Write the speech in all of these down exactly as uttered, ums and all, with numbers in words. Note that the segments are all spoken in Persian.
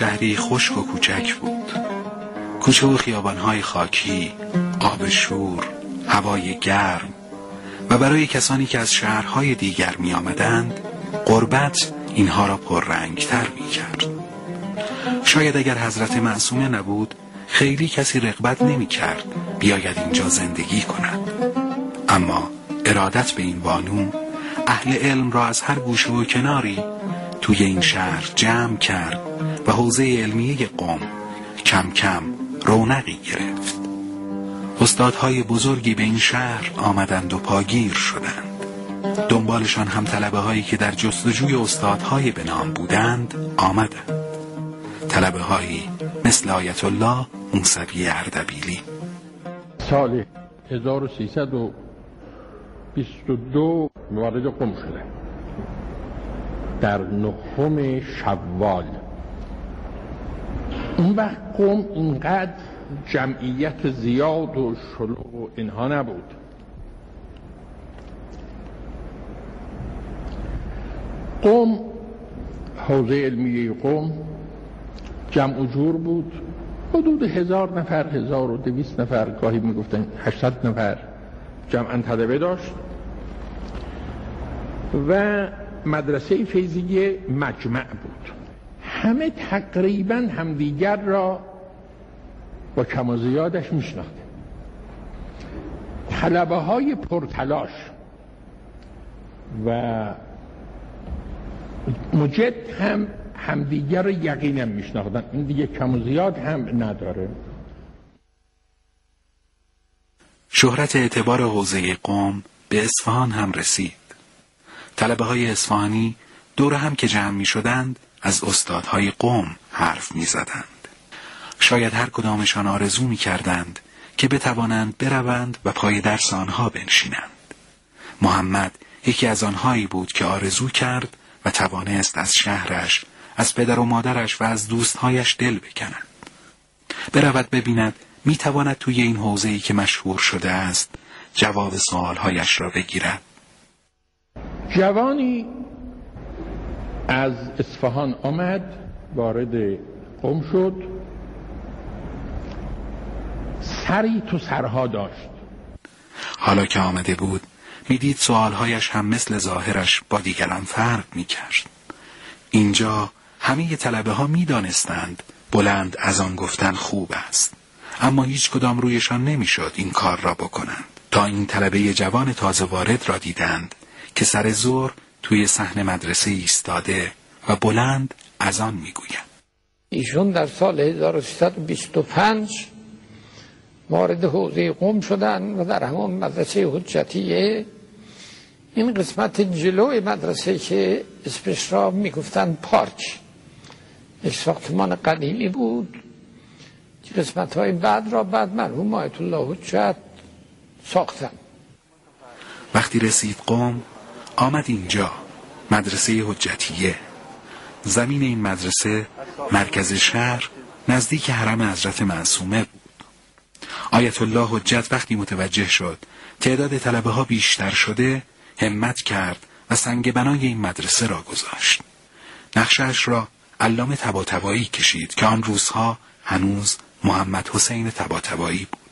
شهری خشک و کوچک بود. کوچه و خیابان‌های خاکی، آب شور، هوای گرم و برای کسانی که از شهرهای دیگر می آمدند غربت اینها را پررنگ‌تر می کرد. شاید اگر حضرت معصومه نبود خیلی کسی رغبت نمی کرد بیاید اینجا زندگی کند، اما ارادت به این بانو اهل علم را از هر گوشه و کناری توی این شهر جمع کرد و حوزه علمیه قم کم کم رونقی گرفت. استادهای بزرگی به این شهر آمدند و پاگیر شدند. دنبالشان هم طلبه هایی که در جستجوی استادهای به نام بودند آمدند. طلبه هایی مثل آیت الله موسوی اردبیلی. سال هزار و سیصد و بیست و دو وارد قم شده، در نهم شوال. اون وقت قم اینقدر جمعیت زیاد و شلوغ و اینها نبود. قم، حوزه علمیه قم جمع و جور بود، حدود هزار نفر، هزار و دویست نفر، گاهی میگفتن هشتصد نفر جمعاً طلبه داشت و مدرسه فیضیه مجمع بود. همه تقریباً همدیگر را با کم و زیادش میشناختن. طلبه های پرتلاش و مجد هم همدیگر رو یقینا میشناختن. این دیگه کم و زیاد هم نداره. شهرت اعتبار حوزه قم به اصفهان هم رسید. طلبه های اصفهانی دور هم که جمع می شدند از استادهای قم حرف می زدند. شاید هر کدامشان آرزو می کردند که بتوانند بروند و پای درس آنها بنشینند. محمد یکی از آنهایی بود که آرزو کرد و توانست از شهرش، از پدر و مادرش و از دوستهایش دل بکند. برود ببیند می تواند توی این حوزه‌ای که مشهور شده است جواب سوالهایش را بگیرد. جوانی از اصفهان آمد، وارد قم شد، سری تو سرها داشت. حالا که آمده بود میدید سوالهایش هم مثل ظاهرش با دیگران فرق میکرد. اینجا همه طلبه ها میدانستند بلند از آن گفتن خوب است، اما هیچ کدام رویشان نمیشد این کار را بکنند تا این طلبه جوان تازه وارد را دیدند که سر ظهر توی صحن مدرسه ایستاده و بلند از آن میگوید. ایشون در سال هزار و سیصد و بیست و پنج وارد حوزه قم شدن و در همون مدرسه حجتیه، این قسمت جلوی مدرسه که اسمش را میگفتن پارک، یک ساختمان قدیمی بود که قسمت های بعد را بعد مرحوم آیت الله حجت ساختن. وقتی رسید قم آمد اینجا مدرسه حجتیه. زمین این مدرسه مرکز شهر نزدیک حرم حضرت معصومه بود. آیت الله حجت وقتی متوجه شد تعداد طلبه ها بیشتر شده همت کرد و سنگ بنای این مدرسه را گذاشت. نقشش را علامه طباطبایی کشید که آن روزها هنوز محمد حسین طباطبایی بود.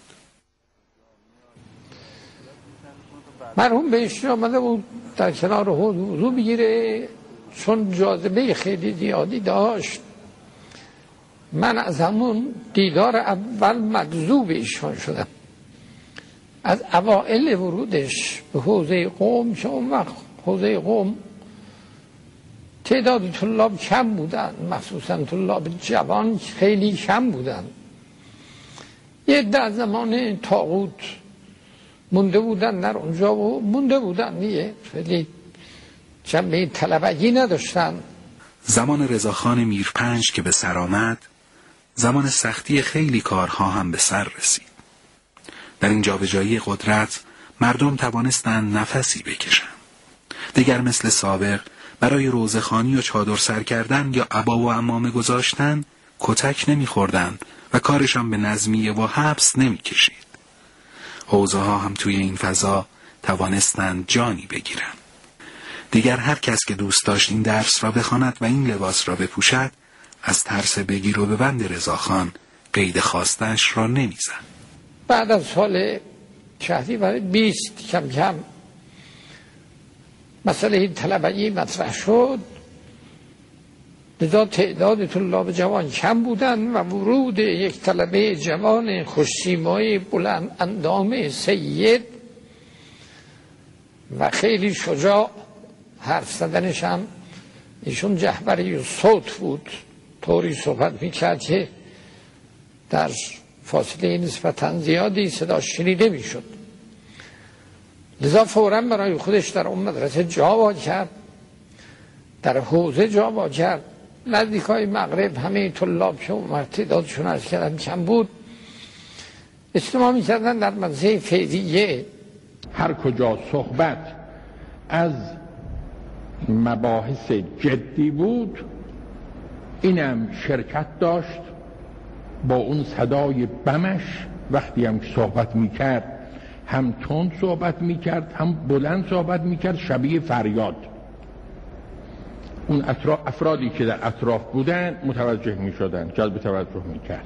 مرحوم بهش آمده بود در کنار حوض وضو بگیره، چون جاذبه خیلی زیادی داشت. من از همون دیدار اول مجذوب ایشان شدم. از اوائل ورودش به حوزه قم، که اون وقت حوزه قم تعداد طلاب کم بودن، مخصوصا طلاب جوان خیلی کم بودن. یه در زمان طاغوت مونده بودن در اونجا و مونده بودن دیگه، خیلی جنبه طلبگی نداشتن. زمان رضاخان میرپنج که به سر آمد، زمان سختی خیلی کارها هم به سر رسید. در این جابجایی قدرت مردم توانستند نفسی بکشند. دیگر مثل سابق برای روزخوانی و چادر سر کردن یا عبا و عمامه گذاشتن کتک نمی‌خوردند و کارشان به نظمیه و حبس نمی‌کشید. حوزه ها هم توی این فضا توانستند جانی بگیرند. دیگر هر کس که دوست داشت این درس را بخواند و این لباس را بپوشد از ترس بگیر و ببند رضاخان قید خواستش را نمیزد. بعد از سال شهریور بیست کم کم مسئله طلبگی مطرح شد، لذا تعداد طلاب جوان کم بودن و ورود یک طلبه جوان خوش‌سیمای بلند اندام سید و خیلی شجاع، حرف زدنش هم ایشون جهبری صوت بود، طوری صحبت میکرد که در فاصله نسبتاً زیادی صدا شنیده میشد. لذا فوراً برای خودش در اون مدرسه جا وا کرد، در حوزه جا وا کرد. نزدیکای مغرب همه طلاب که اومد تعدادشون از کردن کم بود، اجتماع میکردن در مدرسه فیضیه. هر کجا صحبت از مباحث جدی بود اینم شرکت داشت، با اون صدای بمش وقتی هم صحبت میکرد هم تند صحبت میکرد هم بلند صحبت میکرد، شبیه فریاد. اون اطراف افرادی که در اطراف بودن متوجه میشدن، جلب توجه میکرد.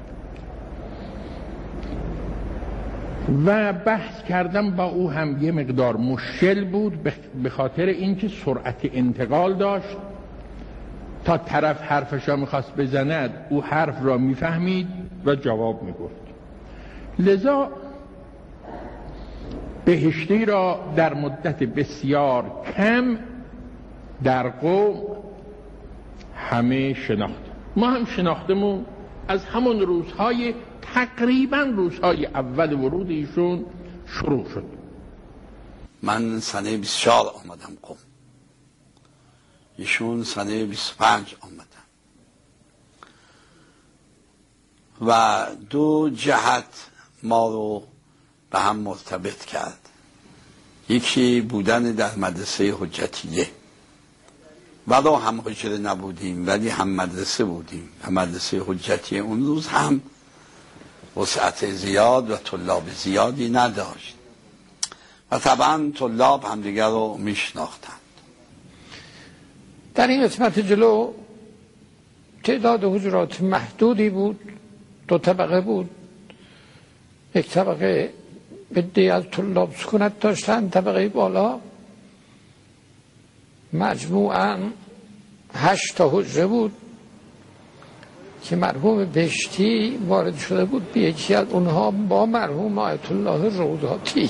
و بحث کردم با او هم یه مقدار مشکل بود، به خاطر اینکه سرعت انتقال داشت. تا طرف حرفش را میخواست بزند او حرف را میفهمید و جواب میگفت. لذا بهشتی را در مدت بسیار کم در قوم همه شناخت. ما هم شناختمون از همون روزهای تقریبا روزهای اول ورود ایشون شروع شد. من سنه بیست و چهار آمدم قم، ایشون سنه بیست و پنج آمدن و دو جهت ما رو به هم مرتبط کرد. یکی بودن در مدرسه حجتیه، ولو هم حجره نبودیم ولی هم مدرسه بودیم و مدرسه حجتیه اون روز هم وسعت زیاد و طلاب زیادی نداشت و طبعا طلاب همدیگر رو میشناختند. در این قسمت جلو تعداد حجرات محدودی بود، دو طبقه بود. یک طبقه بدی از طلاب سکونت داشتن، طبقه بالا مجموعاً هشت تا حجره بود که مرحوم بهشتی وارد شده بود به یکی از اونها با مرحوم آیت الله روداتی.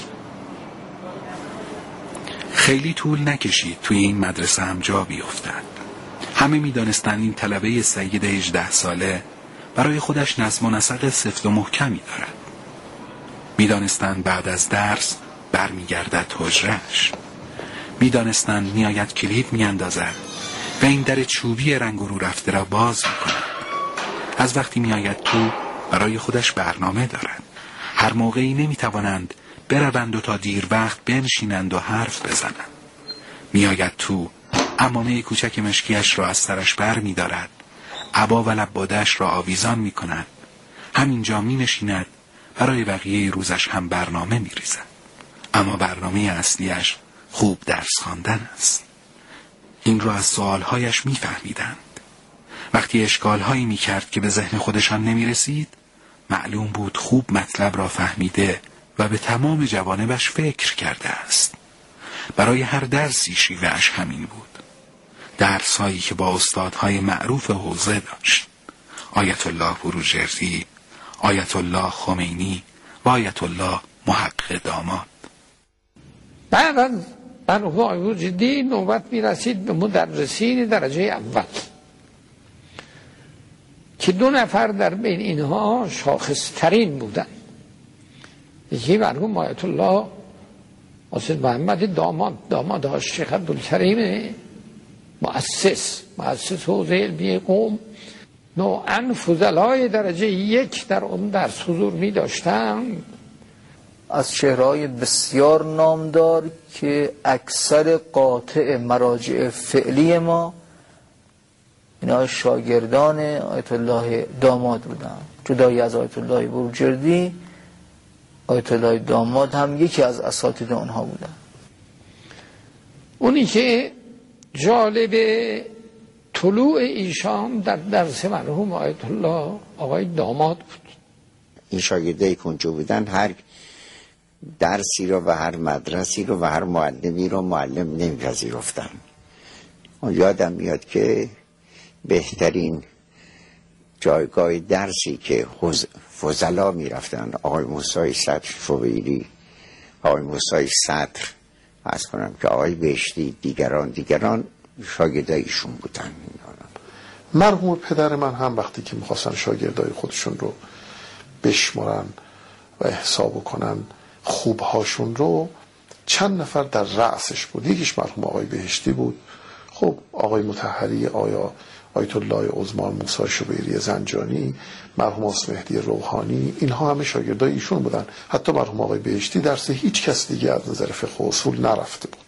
خیلی طول نکشید توی این مدرسه هم جا بیفتد. همه می دانستن این طلبه سید هجده ساله برای خودش نظم و نسق سفت و محکمی دارد. می دانستن بعد از درس بر می گردد حجرش. می دانستن می آید کلید می اندازد و این در چوبی رنگ رو رفته را باز می کند. از وقتی می آید تو برای خودش برنامه دارد. هر موقعی نمی توانند بروند و تا دیر وقت بنشینند و حرف بزنند. می آید تو عمامه کوچک مشکیش را از سرش بر می دارد، عبا و لبادش را آویزان می کند. همینجا می نشیند، برای بقیه روزش هم برنامه می ریزد. اما برنامه اصلیش خوب درس خواندن است. این را از سوالهایش می فهمیدند. وقتی اشکالهایی می کرد که به ذهن خودشان نمی رسید، معلوم بود خوب مطلب را فهمیده و به تمام جوانبش فکر کرده است. برای هر درسی شیوهش همین بود. درسهایی که با استادهای معروف حوزه داشت، آیت الله بروجردی، آیت الله خمینی و آیت الله محقق داماد. بعد از مرحوم آیت الله بروجردی نوبت می رسید به مدرسین درجه اول که دو نفر در بین اینها شاخصترین بودن. یکی مرحوم آیت الله حسین محمد داماد، داماد شیخ عبدالکریم مؤسس مؤسس حوزه علمی قم، نوعاً فضلای درجه یک در اون درس حضور می داشتن. از چهره‌های بسیار نامدار که اکثر قاطع مراجع فعلی ما اینا شاگردان آیت الله داماد بودن. جدای از آیت الله بروجردی، آیت الله داماد هم یکی از اساتید اونها بودن. اونی که جالب طلوع ایشان در درس مرحوم آیت الله آقای داماد بود. این شاگردای کنجو بودن هر درسی رو و هر مدرسی رو و هر معلمی رو معلم نمی‌پذیرفتن. یادم میاد که بهترین جایگاه درسی که فضلا میرفتن، آقای موسی صدر شبیری، آقای موسی صدر، عرض کنم که آقای بهشتی، دیگران دیگران شاگردایشون بودن. مرحوم پدر من هم وقتی که میخواستن شاگردای خودشون رو بشمرن و حساب کنن خوبهاشون رو، چند نفر در رأسش بود. یکیش مرحوم آقای بهشتی بود، خب آقای مطهری، آیا آیت الله عظمان موسی شبیری زنجانی، مرحوم آقا مهدی روحانی، اینها همه شاگردای ایشون بودن. حتی مرحوم آقای بهشتی درس هیچ کس دیگه از نظر فقه و اصول نرفته بود.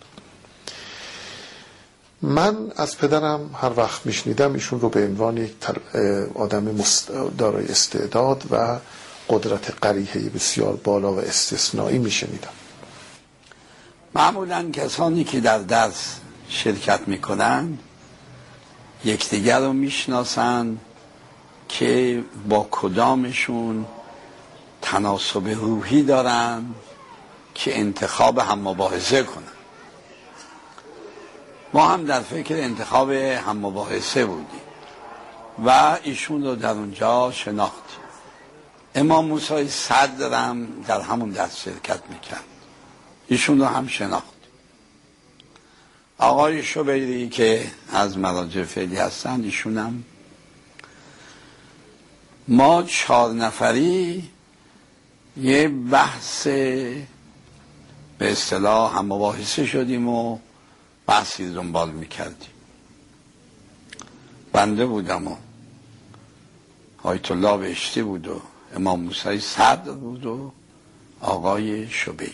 من از پدرم هر وقت میشنیدم ایشون رو به عنوان یک آدم مست... دارای استعداد و قدرت قریحه بسیار بالا و استثنایی میشنیدم. معمولا کسانی که در درس شرکت میکنن یکدیگر رو میشناسن که با کدامشون تناسب روحی دارن که انتخاب هم مباحثه کنن. ما هم در فکر انتخاب هم مباحثه بودیم و ایشون رو در اونجا شناختیم. امام موسی صدرم در همون درس شرکت میکرد، ایشون رو هم شناخت. آقای شبیری که از مراجع فعلی هستن، ایشون هم. ما چهار نفری یه بحث به اصطلاح هم مباحثه شدیم و بحثی دنبال میکردیم. بنده بودم و آیت الله بهشتی بود و امام موسی صدر بود و آقای شبیری.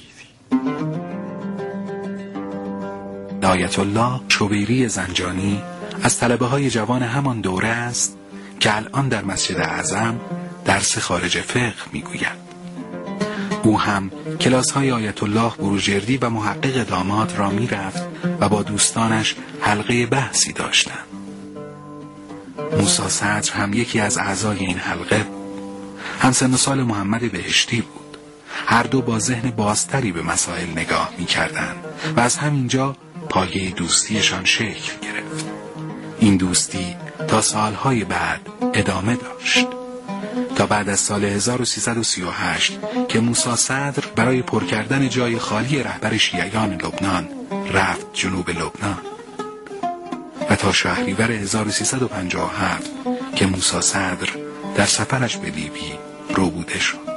آیت الله شبیری زنجانی از طلبه های جوان همان دوره است که الان در مسجد اعظم درس خارج فقه میگوید. او هم کلاس های آیت الله بروجردی و محقق داماد را میرفت و با دوستانش حلقه بحثی داشتند. موسی صدر هم یکی از اعضای این حلقه بود. همسن و سال محمد بهشتی بود. هر دو با ذهن بازتری به مسائل نگاه میکردند و از همینجا پایه دوستیشان شکل گرفت. این دوستی تا سالهای بعد ادامه داشت، تا بعد از سال هزار و سیصد و سی و هشت که موسی صدر برای پر کردن جای خالی رهبر شیعیان لبنان رفت جنوب لبنان و تا شهریور هزار و سیصد و پنجاه و هفت که موسی صدر در سفرش به لیبی روبوده شد.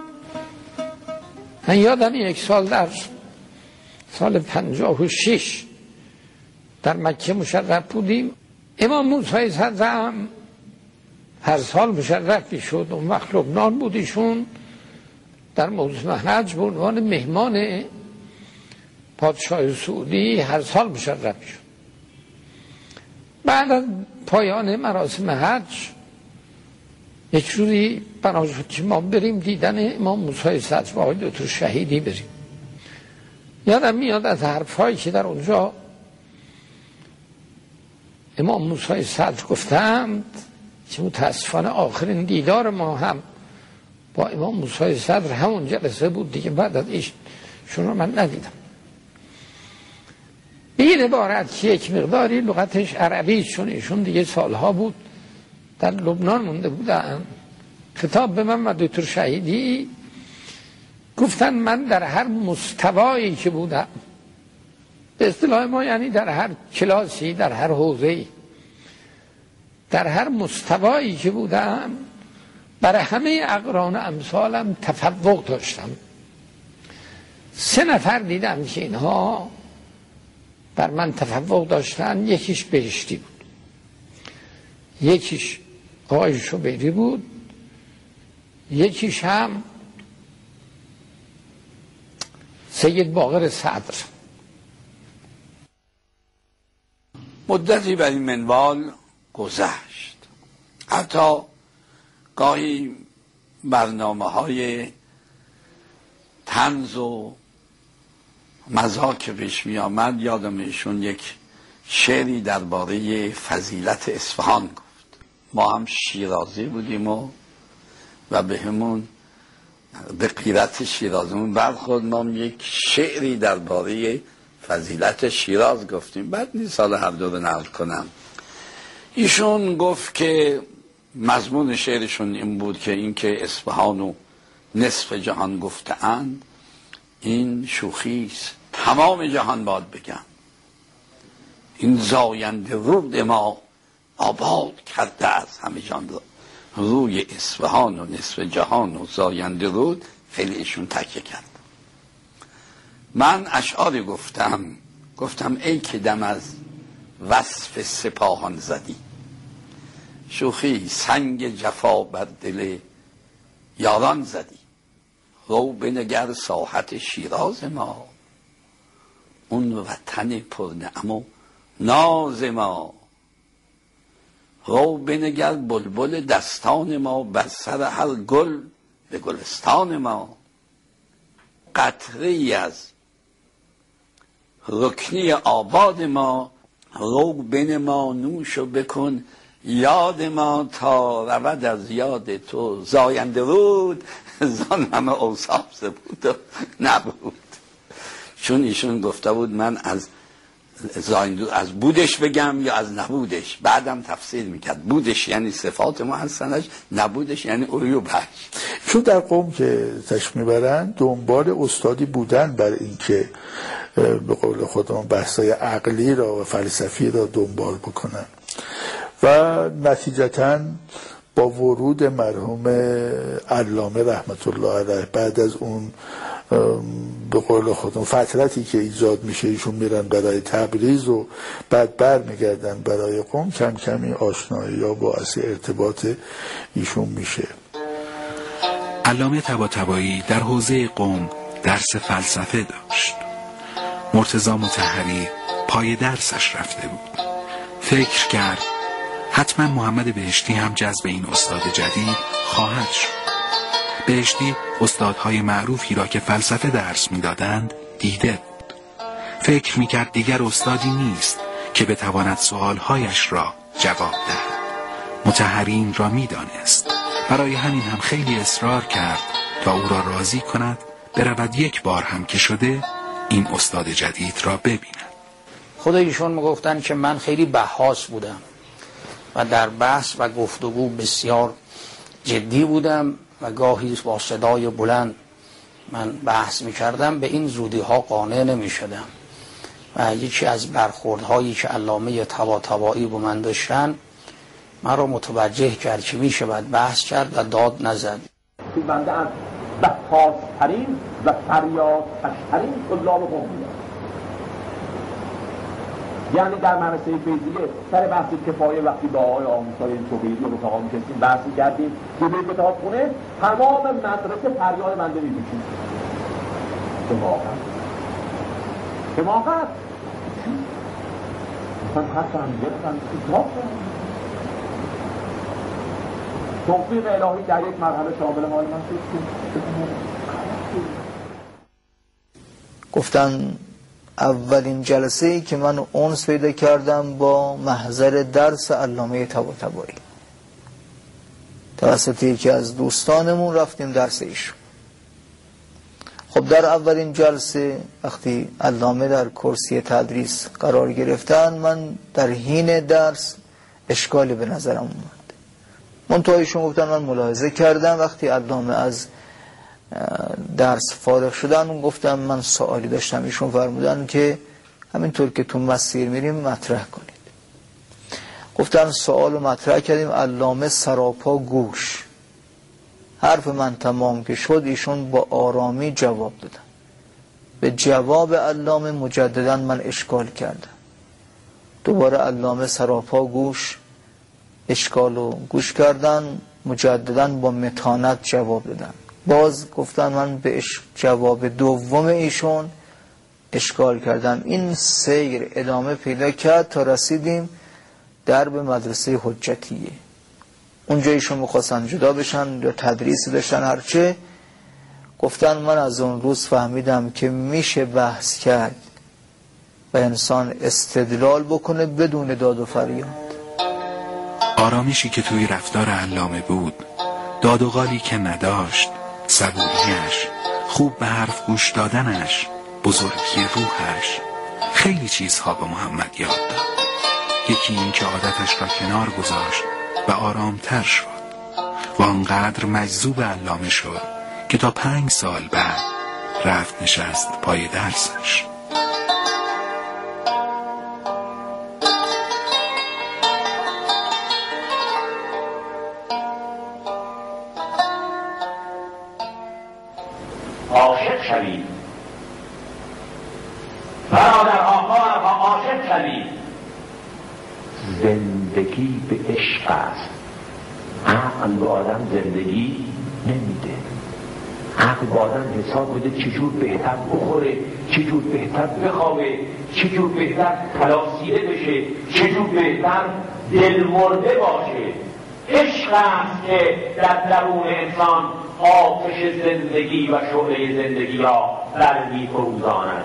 من یادم یک سال در سال پنجاه و شش در مکه مشرف بودیم. امام موسی صدر هم هر سال مشرف میشد. اون وقت لبنان بود، ایشون در موسم حج به عنوان مهمان پادشاه سعودی هر سال مشرف میشد. بعد از پایان مراسم حج یک روزی بنا شد که ما بریم دیدن امام موسی صدر و آقای دکتر شهیدی بریم. یادم میاد از حرفایی که در اونجا امام موسی صدر گفتند که متاسفانه آخرین دیدار ما هم با امام موسی صدر همون جلسه بود دیگه، بعد از ایشون رو من ندیدم. به این عبارت که یک مقداری لغتش عربی، چون ایشون دیگه سالها بود در لبنان مونده بودن، خطاب به من و دکتر شهیدی گفتن من در هر مستوایی که بودم، به اصطلاح ما یعنی در هر کلاسی، در هر حوزه‌ای، در هر مستوایی که بودم برای همه اقران و امثالم تفوق داشتم. سه نفر دیدم که اینها بر من تفوق داشتن. یکیش بهشتی بود، یکیش آقای شبیری بود، یکیش هم سید باقر صدر. مدتی بر این منوال گذشت. حتی گاهی برنامه های طنز و مزاح که پیش می آمد، یادم ایشون یک شعری درباره فضیلت اصفهان گفت. ما هم شیرازی بودیم و و به همون به غیرت شیرازمون برخورد. ما هم یک شعری درباره فضیلت شیراز گفتیم. بعد نیست سال هر دو رو نقل کنم. ایشون گفت که مضمون شعرشون این بود که این که اصفهان و نصف جهان گفته‌اند این شوخیست، تمام جهان باد بگم. این زاینده رود ما آباد کرده از همه جان را. روی اصفهان و نصف جهان و زاینده رود خیلی ایشون تکیه کرد. من اشعاری گفتم گفتم ای که دم از وصف سپاهان زدی، شوخی سنگ جفا بر دل یاران زدی. رو بنگر ساحت شیراز ما، اون وطن پرنعم و ناز ما. رو بنگر بلبل دستان ما، بر سر هر گل به گلستان ما. قطره ای از رکنی آباد ما، رو بنما نوش و بکن یاد ما. تا رود از یاد تو زاینده رود، زان همه اوصاف بود و نبود. چون ایشون گفته بود من از زاینده از بودش بگم یا از نبودش. بعدم تفسیر میکرد بودش یعنی صفات ما هستنش، نبودش یعنی عیوبش. چون در قوم که تشریف میبرن دنبال استادی بودن بر اینکه به قول خودمون بحثای عقلی را و فلسفی را دنبال بکنن و نتیجتاً با ورود مرحوم علامه رحمت الله علیه بعد از اون به قول خودمون فترتی که ایجاد میشه ایشون میرن برای تبریز و بعد بر میگردن برای قم، کم کمی آشنایی یا باعث ارتباط ایشون میشه. علامه طباطبایی در حوزه قم درس فلسفه داشت. مرتضی مطهری پای درسش رفته بود. فکر کرد حتما محمد بهشتی هم جذب این استاد جدید خواهد شد. بهشتی استادهای معروفی را که فلسفه درس می‌دادند دیده بود. فکر می‌کرد دیگر استادی نیست که بتواند سوالهایش را جواب دهد. مطهری این را می‌دانست. برای همین هم خیلی اصرار کرد تا او را راضی کند برود یک بار هم که شده این استاد جدید را ببیند. خود ایشون میگفتن که من خیلی بحث بودم و در بحث و گفتگو بسیار جدی بودم و گاهی با صدای بلند من بحث میکردم. به این زودی ها قانع نمیشدم و یکی از برخوردهایی که علامه طباطبایی با من داشتن من را متوجه کرد که میشه باید بحث کرد و داد نزد. بنده از بحث‌ترین و فریادکش‌ترین طلاب قم بودم. یعنی در مدرسه فیضیه سر بحث کفایه وقتی با آقای آموزهای چوبیدی و رفقا میشستیم بحث کردیم که به کتابخونه تمام مدرسه فریاد بنده میکشید. حماقت حماقت من حسن گرفتم کتاب توفیق الهی در یک مرحله شامل حال من شد. گفتن اولین جلسه ای که من اونس پیدا کردم با محضر درس علامه طباطبایی، توسط یکی از دوستانمون رفتیم درس ایشون. خب در اولین جلسه وقتی علامه در کرسی تدریس قرار گرفتن من در حین درس اشکالی به نظرم اومد. منتهایشون گفتن من ملاحظه کردم وقتی علامه از درس فارغ شدن گفتم من سوالی داشتم. ایشون فرمودن که همینطور که تو مسیر میریم مطرح کنید. گفتن سوال مطرح کردیم. علامه سراپا گوش. حرف من تمام که شد ایشون با آرامی جواب دادن. به جواب علامه مجددا من اشکال کردم. دوباره علامه سراپا گوش اشکالو گوش کردن، مجددا با متانت جواب دادن. باز گفتن من به جواب دوم ایشون اشکال کردم. این سیر ادامه پیدا کرد تا رسیدیم درب مدرسه حجتیه. اونجا ایشون میخواستن جدا بشن یا تدریسی داشتن هرچه. گفتن من از اون روز فهمیدم که میشه بحث کرد و انسان استدلال بکنه بدون داد و فریاد. آرامشی که توی رفتار علامه بود، داد و قالی که نداشت، صبوریش، خوب به حرف گوش دادنش، بزرگی روحش، خیلی چیزها به محمد یاد داد. یکی این که عادتش را کنار گذاشت و آرامتر شد و آنقدر مجذوب علامه شد که تا پنج سال بعد رفت نشست پای درسش. عاشق شوید، برادرها و عاشق شوید. زندگی به عشق است. عقل به آدم زندگی نمیده. عقل به آدم حساب بده چجور بهتر بخوره، چجور بهتر بخوابه، چجور بهتر تلاسیده بشه، چجور بهتر دل مرده باشه. عشق است که در درون انسان آتش زندگی و شعله زندگی را در می‌فروزاند.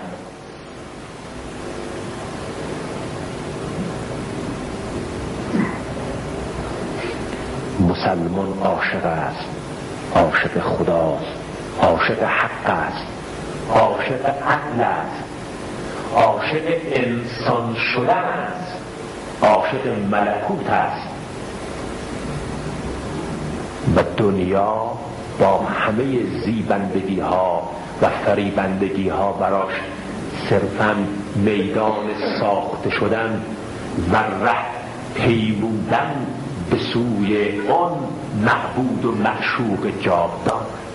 مسلمان عاشق است، عاشق خداست، عاشق حق است، عاشق عدل است، عاشق انسان شدن است، عاشق ملکوت است. و دنیا با همه زیبندگی ها و فریبندگی ها براش صرفاً میدان ساخته شدن و ره پیمودن به سوی آن معبود و معشوق جاودان.